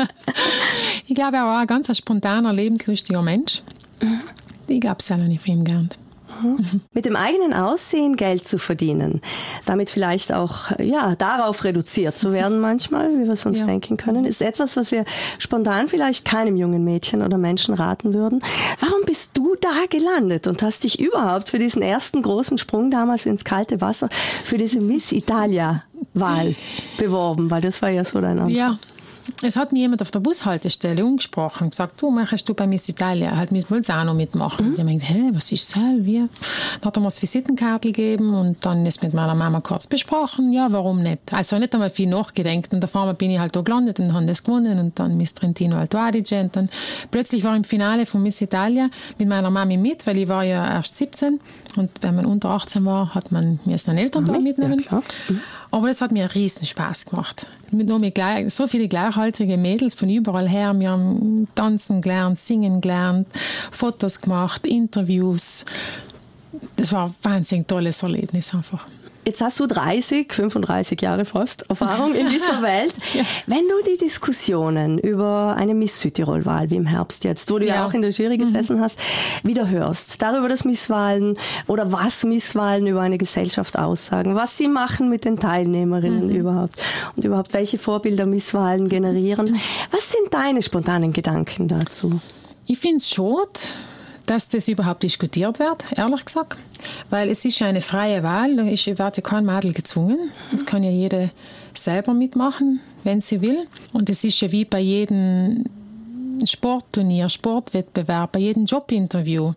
Ich glaube, er war ein ganz spontaner, lebenslustiger Mensch. Ich glaube, sehr habe ich von ihm gelernt. Mhm. Mit dem eigenen Aussehen Geld zu verdienen, damit vielleicht auch ja, darauf reduziert zu werden manchmal, wie wir es uns ja. denken können, ist etwas, was wir spontan vielleicht keinem jungen Mädchen oder Menschen raten würden. Warum bist du da gelandet und hast dich überhaupt für diesen ersten großen Sprung damals ins kalte Wasser, für diese Miss Italia-Wahl beworben? Weil das war ja so dein Anfang. Ja. Es hat mir jemand auf der Bushaltestelle angesprochen und gesagt, du, möchtest du bei Miss Italia halt Miss Bolzano mitmachen? Mhm. Und ich meinte, hä, was ist das? Wie? Dann hat er mir das Visitenkarte gegeben und dann ist mit meiner Mama kurz besprochen, ja, warum nicht? Also nicht einmal viel nachgedacht und auf einmal bin ich halt da gelandet und habe das gewonnen und dann Miss Trentino Alto Adige und dann plötzlich war ich im Finale von Miss Italia mit meiner Mami mit, weil ich war ja erst siebzehn und wenn man unter achtzehn war, hat man mir seinen Eltern da mitnehmen. Ja, klar. Mhm. Aber das hat mir einen riesen Spaß gemacht. Mit, nur mit gleich, so viele gleichaltrige Mädels von überall her. Wir haben tanzen gelernt, singen gelernt, Fotos gemacht, Interviews. Das war ein wahnsinnig tolles Erlebnis einfach. Jetzt hast du dreißig, fünfunddreißig Jahre fast Erfahrung in dieser Welt. Ja. Wenn du die Diskussionen über eine Miss Südtirol-Wahl, wie im Herbst jetzt, wo du ja, ja auch in der Jury gesessen mhm. hast, wieder hörst, darüber, dass Misswahlen oder was Misswahlen über eine Gesellschaft aussagen, was sie machen mit den Teilnehmerinnen mhm. überhaupt und überhaupt welche Vorbilder Misswahlen generieren. Was sind deine spontanen Gedanken dazu? Ich finde es schade, dass das überhaupt diskutiert wird, ehrlich gesagt. Weil es ist ja eine freie Wahl, da wird ja kein Mädel gezwungen. Das kann ja jede selber mitmachen, wenn sie will. Und es ist ja wie bei jedem Sportturnier, Sportwettbewerb, bei jedem Jobinterview.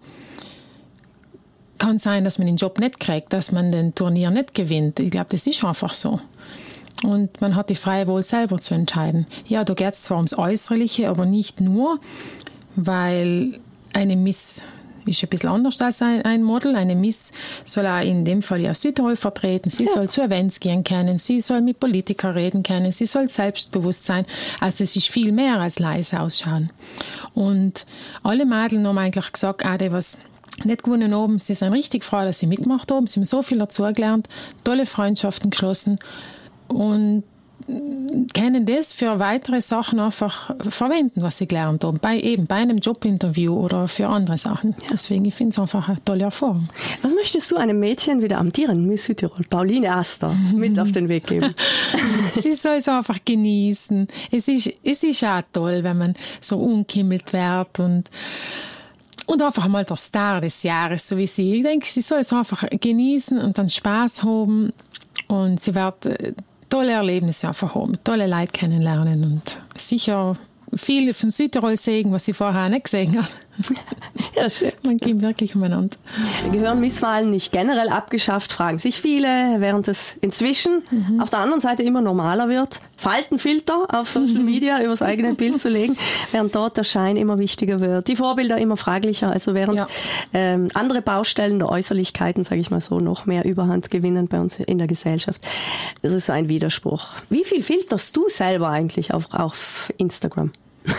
Kann sein, dass man den Job nicht kriegt, dass man den Turnier nicht gewinnt. Ich glaube, das ist einfach so. Und man hat die freie Wahl selber zu entscheiden. Ja, da geht es zwar ums Äußerliche, aber nicht nur, weil eine Miss ist ein bisschen anders als ein, ein Model. Eine Miss soll auch in dem Fall ja Südtirol vertreten. Sie ja. soll zu Events gehen können. Sie soll mit Politikern reden können. Sie soll selbstbewusst sein. Also es ist viel mehr als leise ausschauen. Und alle Mädels haben eigentlich gesagt, auch die, was nicht gewonnen haben, sie sind richtig froh, dass sie mitgemacht haben. Sie haben so viel dazugelernt, tolle Freundschaften geschlossen und können das für weitere Sachen einfach verwenden, was sie gelernt haben, bei, eben bei einem Jobinterview oder für andere Sachen. Ja. Deswegen, ich finde es einfach eine tolle Erfahrung. Was möchtest du einem Mädchen wie der amtierenden Miss Südtirol, Pauline Aster, mit auf den Weg geben? Sie soll es einfach genießen. Es ist, es ist auch toll, wenn man so umkimmelt wird und Und einfach mal der Star des Jahres, so wie sie. Ich denke, sie soll es einfach genießen und dann Spaß haben und sie wird tolle Erlebnisse einfach haben, tolle Leute kennenlernen und sicher viel von Südtirol sehen, was sie vorher nicht gesehen hat. Ja, schön. Man geht wirklich umeinander. Gehören Misswahlen nicht generell abgeschafft, fragen sich viele, während es inzwischen mhm. auf der anderen Seite immer normaler wird, Faltenfilter auf Social Media über das eigene Bild zu legen, während dort der Schein immer wichtiger wird, die Vorbilder immer fraglicher, also während ja. ähm, andere Baustellen der Äußerlichkeiten, sage ich mal so, noch mehr Überhand gewinnen bei uns in der Gesellschaft. Das ist so ein Widerspruch. Wie viel filterst du selber eigentlich auf, auf Instagram?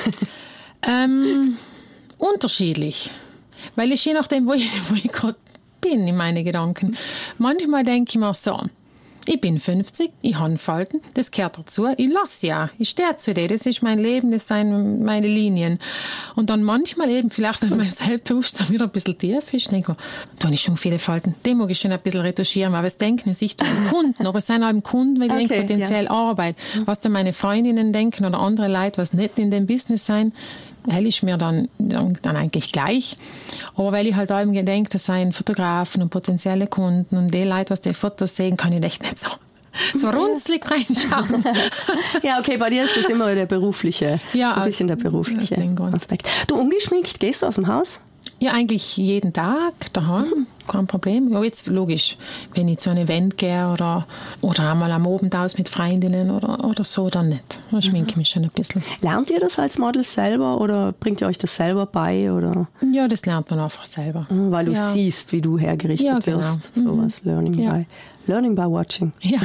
ähm... Unterschiedlich, weil ich je nachdem, wo ich, wo ich gerade bin in meinen Gedanken. Manchmal denke ich mir so, ich bin fünfzig, ich habe Falten, das gehört dazu, ich lasse ja, ich stehe zu dir, das ist mein Leben, das sind meine Linien. Und dann manchmal eben, vielleicht wenn mein Selbstbewusstsein wieder ein bisschen tief ist, denke ich, da habe ich schon viele Falten, den mag ich schon ein bisschen retuschieren, aber es denken sich die Kunden, aber es sind auch Kunden, weil ich okay, denke, potenziell ja. Arbeit. Was dann meine Freundinnen denken oder andere Leute, was nicht in dem Business sein, hell ist mir dann, dann eigentlich gleich. Aber weil ich halt auch eben denke, das seien Fotografen und potenzielle Kunden und die Leute, was die Fotos sehen, kann ich echt nicht so, so runzlig reinschauen. Ja, okay, bei dir ist das immer der berufliche, ja, so ein bisschen der berufliche Aspekt. Du, ungeschminkt, gehst du aus dem Haus? Ja, eigentlich jeden Tag daheim, kein Problem. Ja, jetzt logisch, wenn ich zu einem Event gehe oder, oder einmal am Abend aus mit Freundinnen oder, oder so, dann nicht. Dann schminke ich mich schon ein bisschen. Lernt ihr das als Model selber oder bringt ihr euch das selber bei? Oder? Ja, das lernt man einfach selber. Weil du ja. siehst, wie du hergerichtet ja, genau. wirst. Sowas, mhm. Learning, ja. by, learning by watching. Ja.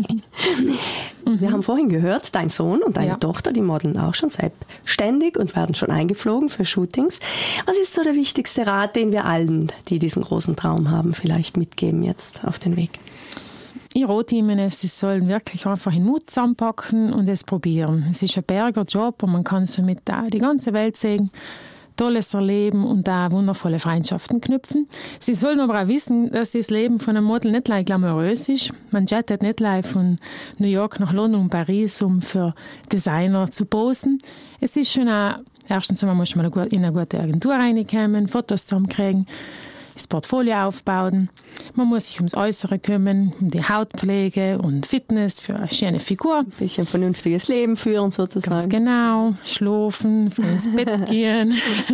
Wir haben vorhin gehört, dein Sohn und deine ja. Tochter, die modeln auch schon selbstständig und werden schon eingeflogen für Shootings. Was ist so der wichtigste Rat, den wir allen, die diesen großen Traum haben, vielleicht mitgeben jetzt auf den Weg? Ich rate ihnen, sie sollen wirklich einfach den Mut zusammenpacken und es probieren. Es ist ein Bergerjob und man kann somit die ganze Welt sehen, Tolles erleben und da wundervolle Freundschaften knüpfen. Sie sollen aber auch wissen, dass das Leben von einem Model nicht gleich glamourös ist. Man jettet nicht gleich von New York nach London und Paris, um für Designer zu posen. Es ist schon auch, erstens einmal muss man in eine gute Agentur reinkommen, Fotos zusammenkriegen, das Portfolio aufbauen. Man muss sich ums Äußere kümmern, um die Hautpflege und Fitness für eine schöne Figur. Ein bisschen vernünftiges Leben führen sozusagen. Ganz genau. Schlafen, früh ins Bett gehen.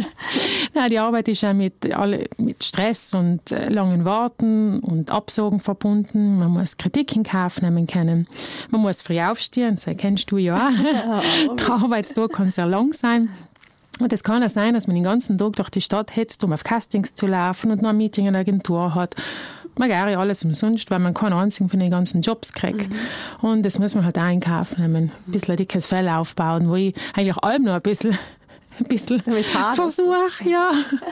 Nein, die Arbeit ist auch mit, alle, mit Stress und äh, langen Warten und Absagen verbunden. Man muss Kritik in Kauf nehmen können. Man muss früh aufstehen, das kennst du ja auch. Der Arbeitstag kann sehr lang sein. Und es kann auch sein, dass man den ganzen Tag durch die Stadt hetzt, um auf Castings zu laufen und noch ein Meeting in der Agentur hat. Man gar alles umsonst, weil man keinen einzigen von den ganzen Jobs kriegt. Mhm. Und das muss man halt auch in Kauf nehmen. Ein bisschen ein dickes Fell aufbauen, wo ich eigentlich allem noch ein bisschen, ein bisschen versuche. Ja.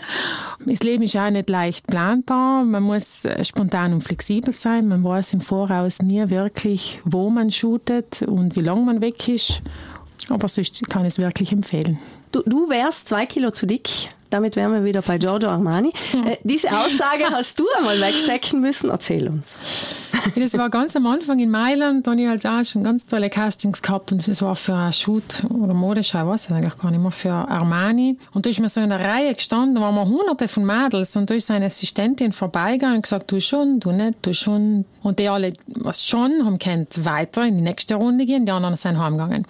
Das Leben ist auch nicht leicht planbar. Man muss spontan und flexibel sein. Man weiß im Voraus nie wirklich, wo man shootet und wie lange man weg ist. Aber sonst kann ich es wirklich empfehlen. Du, du wärst zwei Kilo zu dick. Damit wären wir wieder bei Giorgio Armani. Äh, diese Aussage hast du einmal wegstecken müssen. Erzähl uns. Das war ganz am Anfang in Mailand. Da habe ich halt auch schon ganz tolle Castings gehabt. Und das war für eine Shoot- oder Modeschau, ich weiß es eigentlich gar nicht mehr, für Armani. Und da ist mir so in der Reihe gestanden, da waren wir hunderte von Mädels. Und da ist seine Assistentin vorbeigegangen und gesagt, du schon, du nicht, du schon. Und die alle, was schon, haben kennt weiter in die nächste Runde gehen. Die anderen sind heimgegangen.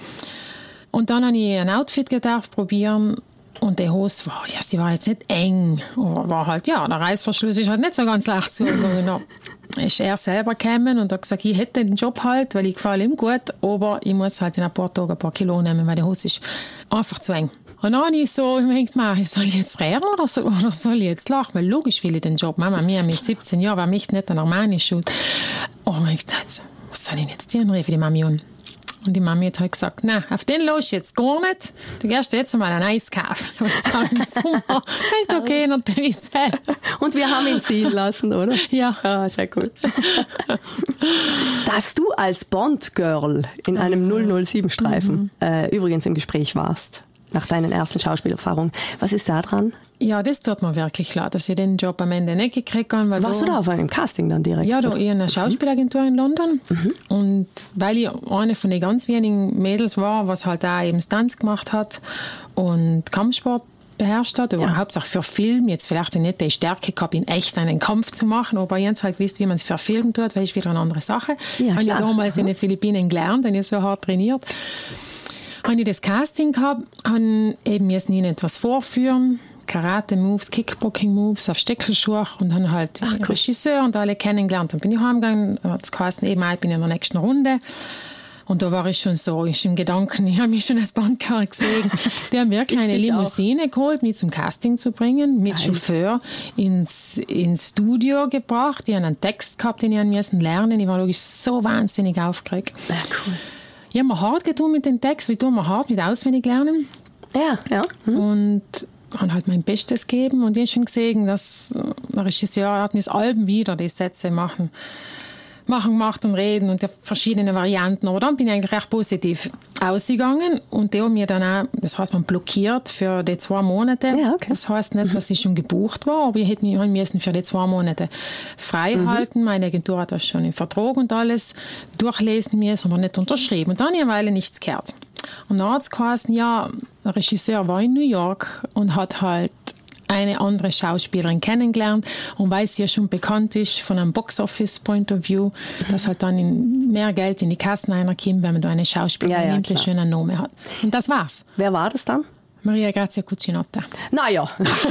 Und dann habe ich ein Outfit gedacht, probieren. Und die Hose war, ja, sie war jetzt nicht eng, aber war halt, ja, der Reißverschluss ist halt nicht so ganz leicht zugegangen. Da ist er selber gekommen und hat gesagt, ich hätte den Job halt, weil ich gefalle ihm gut, aber ich muss halt in ein paar Tagen ein paar Kilo nehmen, weil die Hose ist einfach zu eng. Und dann habe ich so gedacht, soll ich jetzt reden oder soll, oder soll ich jetzt lachen? Weil logisch will ich den Job. Mama, mir mit siebzehn Jahren, wer mich nicht an Armani-Shoot. Oh, ich dachte, was soll ich jetzt tun? Rief ich die Mami an. Und die Mami hat halt gesagt, nein, auf den los jetzt gar nicht. Du gehst jetzt einmal ein Eis kaufen. Das war im Sommer. Ich dachte, okay, natürlich. Und wir haben ihn ziehen lassen, oder? Ja. Ah, sehr cool. Dass du als Bond-Girl in einem null null sieben-Streifen mhm. äh, übrigens im Gespräch warst, nach deinen ersten Schauspielerfahrungen. Was ist da dran? Ja, das tut mir wirklich leid, dass ich den Job am Ende nicht gekriegt habe. Weil Warst da, du da auf einem Casting dann direkt? Ja, da in einer Schauspielagentur mhm. in London. Mhm. Und weil ich eine von den ganz wenigen Mädels war, was halt auch eben Stunts gemacht hat und Kampfsport beherrscht hat, ja. Hauptsache für Film, jetzt vielleicht nicht die Stärke gehabt, in echt einen Kampf zu machen, aber ich habe halt gewusst, wie man es für Film tut, weil es wieder eine andere Sache. Ja, habe ich damals mhm. in den Philippinen gelernt, habe ich so hart trainiert. Habe ich das Casting gehabt, habe eben jetzt nie etwas vorführen, Karate-Moves, Kickboxing-Moves auf Steckelschuhe und dann halt Ach, den Regisseur und alle kennengelernt. Dann bin ich heimgegangen, dann hat es geheißen, eben, ich bin in der nächsten Runde. Und da war ich schon so, ich im Gedanken, ich habe mich schon als Bandkar gesehen. Die haben wirklich eine Limousine auch. geholt, mich zum Casting zu bringen, mit Geil. Chauffeur ins, ins Studio gebracht. Die haben einen Text gehabt, den ich müssen lernen. Ich war logisch so wahnsinnig aufgeregt. Ja, cool. Ich habe mir hart getan mit dem Text, wie tun wir hart mit auswendig lernen. Ja, ja. Mhm. Und habe halt mein Bestes gegeben und ich habe schon gesehen, dass der Regisseur hat mir das Alben wieder die Sätze machen. machen gemacht und reden und verschiedene Varianten. Aber dann bin ich eigentlich recht positiv ausgegangen und die haben mir dann auch, das heißt, man blockiert für die zwei Monate. Ja, okay. Das heißt nicht, dass ich schon gebucht war, aber ich hätte mich müssen für die zwei Monate frei mhm. halten. Meine Agentur hat das schon im Vertrag und alles durchlesen müssen, aber nicht unterschrieben. Und dann habe ich eine Weile nichts gehört. Und dann hat es geheißen, ja, Regisseur war in New York und hat halt eine andere Schauspielerin kennengelernt und weil sie ja schon bekannt ist von einem Box-Office-Point of View, mhm. dass halt dann in mehr Geld in die Kassen reinkommt, wenn man da eine Schauspielerin ja, ja, nimmt, die schön einen Namen hat. Und das war's. Wer war das dann? Maria Grazia Cucinotta. Naja,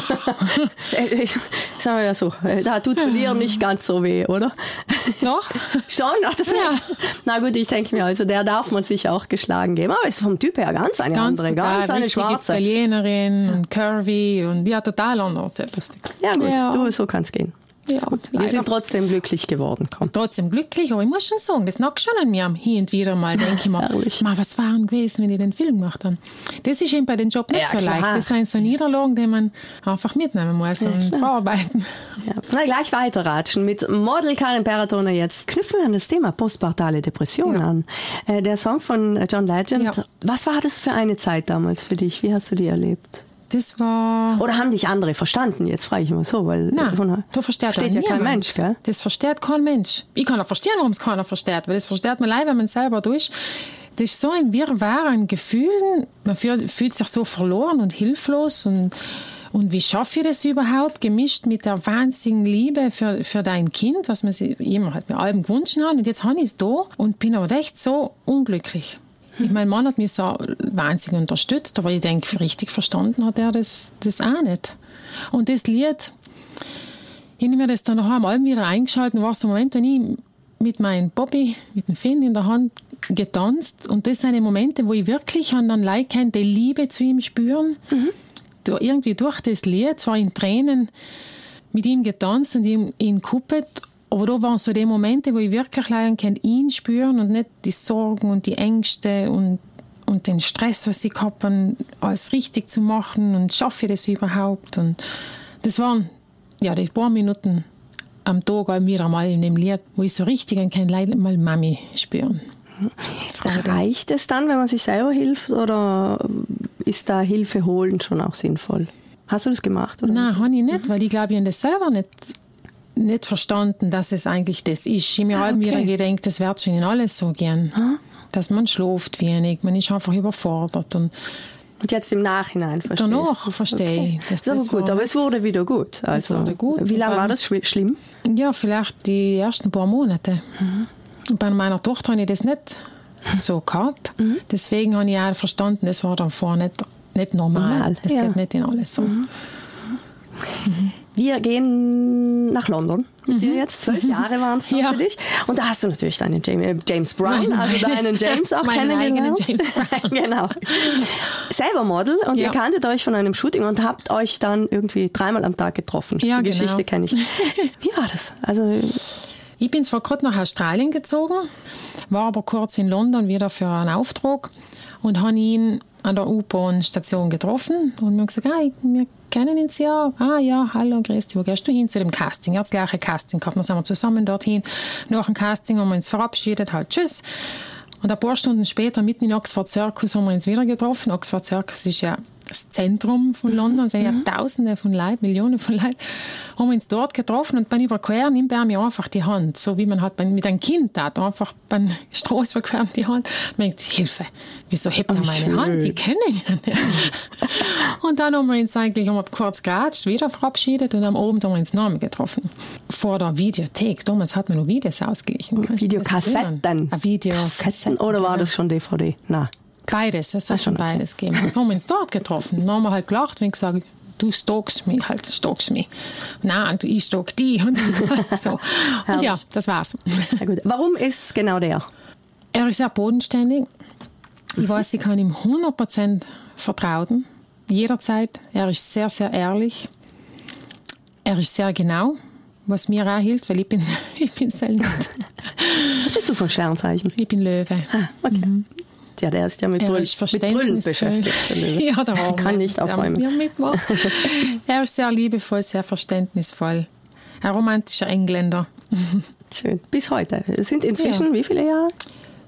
sagen wir ja so, da tut Verlieren nicht ganz so weh, oder? Doch. Schon? Ach, das ja. Na gut, ich denke mir, also der darf man sich auch geschlagen geben. Aber ist vom Typ her ganz eine ganz andere, total, ganz eine schwarze. Italienerin und curvy und ja, total anders. Ja gut, ja. Du, so kann es gehen. Ja, wir sind trotzdem glücklich geworden. Komm. Trotzdem glücklich, aber ich muss schon sagen, das nagt schon an mir hin und wieder mal, denke ich mir, mal, was war denn gewesen, wenn ich den Film gemacht habe? Das ist eben bei dem Job nicht ja, so klar. leicht. Das sind so Niederlagen, die man einfach mitnehmen muss ja, und klar. verarbeiten. Ja. Na, gleich weiterratschen. Mit Model Karin Peratoner jetzt knüpfen wir an das Thema postpartale Depression ja. an. Äh, der Song von John Legend, ja. was war das für eine Zeit damals für dich? Wie hast du die erlebt? Das war... Oder haben dich andere verstanden? Jetzt frage ich immer so, weil Nein, von, da versteht, versteht ja kein Mensch, gell? Das versteht kein Mensch. Ich kann auch verstehen, warum es keiner versteht, weil das versteht man leider, wenn man selber durch. Das ist so ein Wirrwarr an Gefühlen. Man fühlt, fühlt sich so verloren und hilflos und Und wie schaffe ich das überhaupt, gemischt mit der wahnsinnigen Liebe für, für dein Kind, was man sich immer halt mit allem gewünscht hat. Und jetzt habe ich es da und bin aber echt so unglücklich. Ich mein Mann hat mich so wahnsinnig unterstützt, aber ich denke, richtig verstanden hat er das, das auch nicht. Und das Lied, ich habe mir das dann nachher am Abend wieder eingeschaltet, war so ein Moment, wenn ich mit meinem Bobby, mit dem Finn in der Hand getanzt und das sind die Momente, wo ich wirklich an dann Leute kenne, die Liebe zu ihm spüren. Mhm. Irgendwie durch das Lied, zwar in Tränen, mit ihm getanzt und ihn, ihn kuppelt. Aber da waren so die Momente, wo ich wirklich lernen kann, ihn spüren und nicht die Sorgen und die Ängste und, und den Stress, was ich gehabt habe, alles richtig zu machen und schaffe ich das überhaupt. Und das waren ja, die paar Minuten am Tag wieder mal in dem Lied, wo ich so richtig kann, mal Mami spüren. Reicht es dann, wenn man sich selber hilft oder ist da Hilfe holen schon auch sinnvoll? Hast du das gemacht? Oder? Nein, habe ich nicht, weil ich glaube, ich habe das selber nicht nicht verstanden, dass es eigentlich das ist. Ich mir ah, okay. wieder gedacht, das wird schon in alles so gern. Hm? Dass man schläft wenig, man ist einfach überfordert. Und, und jetzt im Nachhinein verstehst du? Danach verstehe ich. Okay. Das, das ist gut, aber es wurde wieder gut. Also, es wurde gut. Wie lange war das schlimm? Ja, vielleicht die ersten paar Monate. Mhm. Und bei meiner Tochter habe ich das nicht so gehabt. Mhm. Deswegen habe ich auch verstanden, das war davor nicht, nicht normal. normal. Das ja. geht nicht in alles so. Mhm. Mhm. Wir gehen nach London mit mhm. dir jetzt. Zwölf Jahre waren es ja. für dich. Und da hast du natürlich deinen James Bryan, also deinen James auch kennengelernt. James Bryan. Genau. Selber Model und ja. ihr kanntet euch von einem Shooting und habt euch dann irgendwie dreimal am Tag getroffen. Ja, Die genau. Geschichte kenne ich. Wie war das? Also ich bin zwar gerade nach Australien gezogen, war aber kurz in London wieder für einen Auftrag und habe ihn an der U-Bahn-Station getroffen und mir gesagt, ah, wir kennen uns ja. Ah ja, hallo Christi, wo gehst du hin zu dem Casting? Er hat das gleiche Casting gehabt, wir sind wir zusammen dorthin. Nach dem Casting haben wir uns verabschiedet, halt tschüss. Und ein paar Stunden später, mitten in Oxford Circus, haben wir uns wieder getroffen. Oxford Circus ist ja das Zentrum von London, es sind ja Tausende von Leuten, Millionen von Leuten, haben wir uns dort getroffen und beim Überqueren nimmt er mir einfach die Hand, so wie man halt mit einem Kind hat, einfach beim Straßenüberqueren die Hand. Man denkt, Hilfe, wieso hebt er oh, meine schön. Hand? Die kenne ich ja nicht. Und dann haben wir uns eigentlich haben wir kurz geratscht, wieder verabschiedet und am Abend haben wir uns Namen getroffen. Vor der Videothek, damals hat man noch Videos ausgeglichen. Videokassetten? Videokassetten. Oder war das schon D V D? Nein. Beides, es hat schon beides gegeben. Dann haben wir uns dort getroffen. Dann haben wir halt gelacht und gesagt, du stalkst mich, halt stalkst mich. Nein, du, ich stalk die. Und so. Und ja, das war's. Ja, gut. Warum ist es genau der? Er ist sehr bodenständig. Ich weiß, ich kann ihm hundert Prozent vertrauen. Jederzeit. Er ist sehr, sehr ehrlich. Er ist sehr genau, was mir auch hilft, weil ich bin, ich bin selten. Was bist du für ein Sternzeichen? Ich bin Löwe. Ah, okay. Mhm. Ja, der ist ja mit, Brüll, ist mit Brüllen beschäftigt. Ja, da er kann nicht aufräumen. Er ist sehr liebevoll, sehr verständnisvoll. Ein romantischer Engländer. Schön. Bis heute. Es sind inzwischen ja. wie viele Jahre?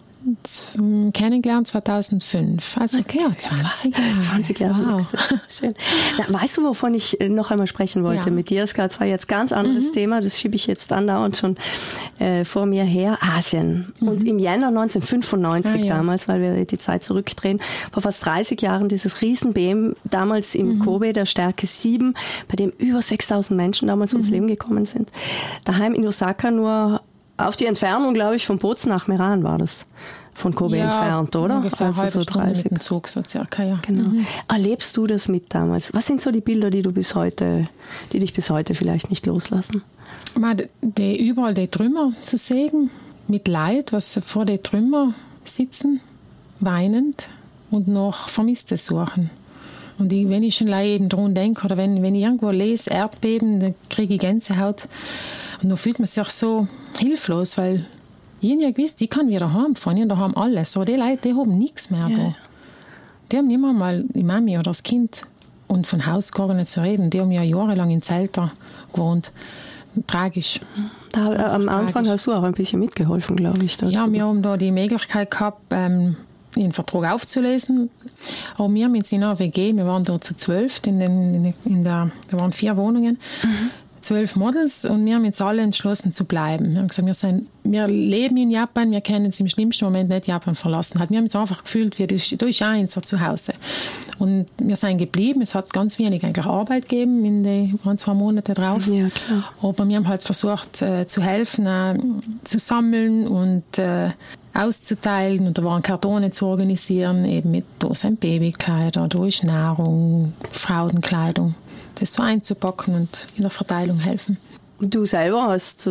kennengelernt zweitausendfünf. Also Okay, ja, zwanzig Jahre. zwanzig Jahre. Wow. Schön. Na, weißt du, wovon ich noch einmal sprechen wollte Ja. mit dir? Es war zwar jetzt ein ganz anderes Mhm. Thema, das schiebe ich jetzt andauernd schon äh, vor mir her. Asien. Mhm. Und im Jänner neunzehnhundertfünfundneunzig Ah, ja. damals, weil wir die Zeit zurückdrehen, vor fast dreißig Jahren dieses Riesen-B M, damals in Mhm. Kobe, der Stärke sieben, bei dem über sechstausend Menschen damals ums Mhm. Leben gekommen sind. Daheim in Osaka nur auf die Entfernung, glaube ich, von Bozen nach Meran war das. Von Kobe ja, entfernt, oder? Ungefähr Also halbe so Stunde dreißig. mit dem Zug, so circa, ja. Genau. Mhm. Erlebst du das mit damals? Was sind so die Bilder, die du bis heute, die dich bis heute vielleicht nicht loslassen? Mal die, überall die Trümmer zu sehen, mit Leid, was vor den Trümmer sitzen, weinend und noch Vermisste suchen. Und ich, wenn ich schon eben dran denke oder wenn, wenn ich irgendwo lese, Erdbeben, dann kriege ich Gänsehaut. Und dann fühlt man sich so hilflos, weil ich habe ja gewusst, ich kann wieder heimfahren, ich habe daheim alles. Aber die Leute, die haben nichts mehr. Ja. Da. Die haben nicht mehr mal die Mami oder das Kind. Und von Haus gar nicht zu reden. Die haben ja jahrelang in Zelten gewohnt. Tragisch. Da, äh, am Tragisch. Anfang hast du auch ein bisschen mitgeholfen, glaube ich. Dazu. Ja, wir haben da die Möglichkeit gehabt, ähm, den Vertrag aufzulösen. Aber wir haben jetzt in einer W G, wir waren da zu zwölf, in den, in, in der, da waren vier Wohnungen, mhm. zwölf Models, und wir haben jetzt alle entschlossen zu bleiben. Wir haben gesagt, wir, sind, wir leben in Japan, wir können es im schlimmsten Moment nicht Japan verlassen. Wir haben uns einfach gefühlt, wie, da ist auch unser Zuhause. Und wir sind geblieben, es hat ganz wenig eigentlich Arbeit gegeben in den ein, zwei Monate drauf. Ja, klar. Aber wir haben halt versucht äh, zu helfen, äh, zu sammeln und äh, auszuteilen, und da waren Kartone zu organisieren, eben mit, da sind Babykleider, da ist Nahrung, Frauenkleidung, das so einzupacken und in der Verteilung helfen. Du selber hast äh,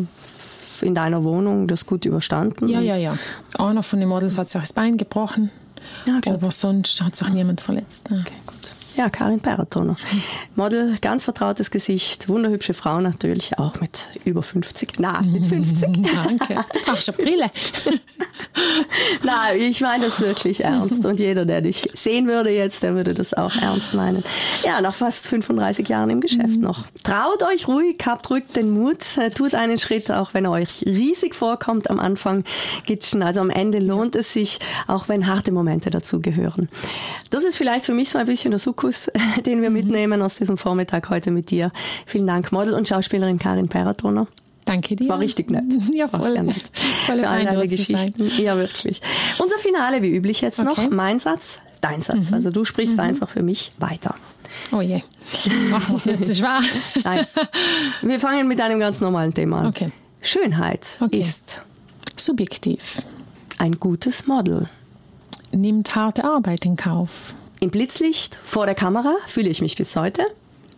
in deiner Wohnung das gut überstanden? Ja, ja, ja. Einer von den Models hat sich das Bein gebrochen, Ja, klar. aber sonst hat sich niemand verletzt. Ne? Okay, gut. Ja, Karin Perratoner. Model, ganz vertrautes Gesicht, wunderhübsche Frau natürlich, auch mit über fünfzig. Na, mit fünfzig. Danke. Du brauchst eine Brille. Nein, ich meine das wirklich ernst. Und jeder, der dich sehen würde jetzt, der würde das auch ernst meinen. Ja, nach fast fünfunddreißig Jahren im Geschäft noch. Traut euch ruhig, habt ruhig den Mut, tut einen Schritt, auch wenn er euch riesig vorkommt am Anfang. Gitschen. Also am Ende lohnt es sich, auch wenn harte Momente dazugehören. Das ist vielleicht für mich so ein bisschen der Sukkus, den wir mitnehmen aus diesem Vormittag heute mit dir. Vielen Dank, Model und Schauspielerin Karin Perratoner. Danke dir. War richtig nett. Ja, War voll. sehr nett. Voll Für all fein, deine dort zu Geschichten. sein. Ja, wirklich. Unser Finale wie üblich jetzt noch. Okay. Mein Satz, dein Satz. Also du sprichst Mhm. einfach für mich weiter. Oh je, machen wir es nicht so schwer. Nein. Wir fangen mit einem ganz normalen Thema an. Okay. Schönheit Okay. ist Subjektiv. ein gutes Model. Nimmt harte Arbeit in Kauf. Im Blitzlicht, vor der Kamera, fühle ich mich bis heute.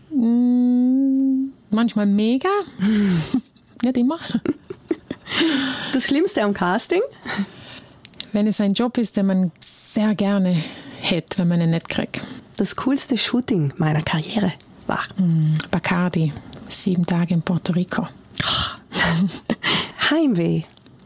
Manchmal mega, nicht immer. Das Schlimmste am Casting, Wenn es ein Job ist, den man sehr gerne hätte, wenn man ihn nicht kriegt. das coolste Shooting meiner Karriere war. Bacardi, sieben Tage in Puerto Rico. Heimweh,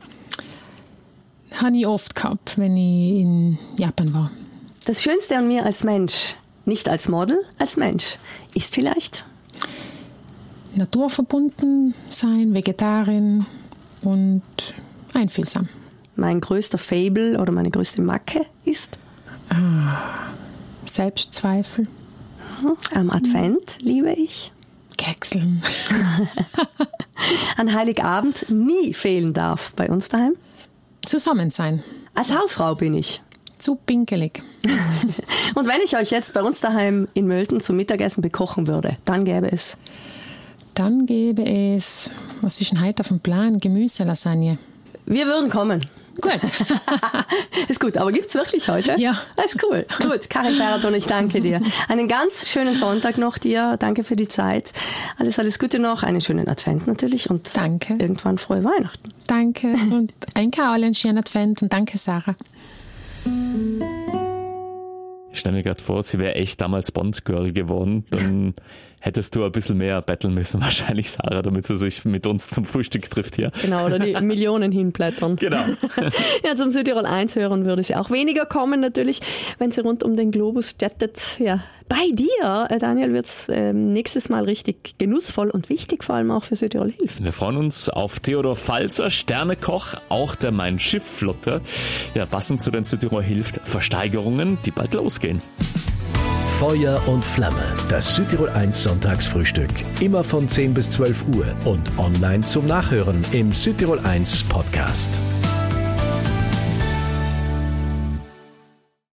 Habe ich oft gehabt, wenn ich in Japan war. das Schönste an mir als Mensch, nicht als Model, als Mensch, ist vielleicht Naturverbunden sein, Vegetarien und einfühlsam. mein größter Faible oder meine größte Macke ist Selbstzweifel, am Advent liebe ich, Gäckseln, an Heiligabend nie fehlen darf bei uns daheim. zusammen sein, Als Hausfrau bin ich. zu pinkelig. Und wenn ich euch jetzt bei uns daheim in Mölten zum Mittagessen bekochen würde, dann gäbe es Dann gäbe es, was ist denn heute auf dem Plan? Gemüselasagne. Wir würden kommen. Gut. Ist gut, aber gibt's wirklich heute? Ja. Das ist cool. Gut, Karin Perratoner, ich danke dir. Einen ganz schönen Sonntag noch dir. Danke für die Zeit. Alles, alles Gute noch. Einen schönen Advent natürlich und Danke. irgendwann frohe Weihnachten. Danke und ein Kaol, einen schönen Advent und danke, Sarah. Ich stelle mir gerade vor, sie wäre echt damals Bond-Girl geworden. Dann hättest du ein bisschen mehr betteln müssen wahrscheinlich, Sarah, damit sie sich mit uns zum Frühstück trifft hier. Genau, oder die Millionen hinblättern. Genau. Ja, zum Südtirol eins hören würde sie auch weniger kommen natürlich, wenn sie rund um den Globus jettet. Ja, bei dir, Daniel, wird es äh, nächstes Mal richtig genussvoll und wichtig, vor allem auch für Südtirol hilft. Wir freuen uns auf Theodor Falzer, Sternekoch, auch der Mein-Schiff-Flotte. Ja, passend zu den Südtirol hilft Versteigerungen, die bald losgehen. Feuer und Flamme, das Südtirol eins Sonntagsfrühstück. Immer von zehn bis zwölf Uhr und online zum Nachhören im Südtirol eins Podcast.